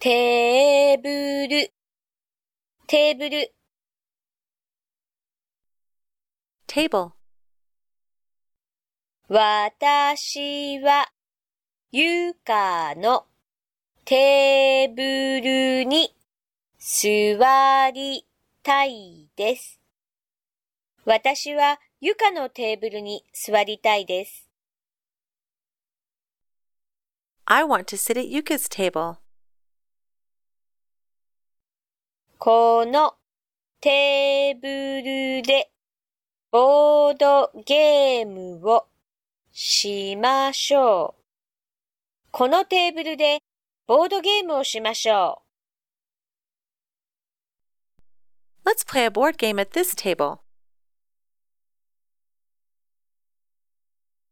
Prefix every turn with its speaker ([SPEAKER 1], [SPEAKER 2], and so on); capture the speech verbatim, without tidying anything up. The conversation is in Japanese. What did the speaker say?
[SPEAKER 1] テーブル、テーブル。
[SPEAKER 2] table.
[SPEAKER 1] 私は床のテーブルに座りたいです。私は床のテーブルに座りたいです。
[SPEAKER 2] I want to sit at Yuka's table.
[SPEAKER 1] このテーブルでボードゲームをしましょう。このテーブルでボードゲームをしましょう。
[SPEAKER 2] Let's play a board game at this table.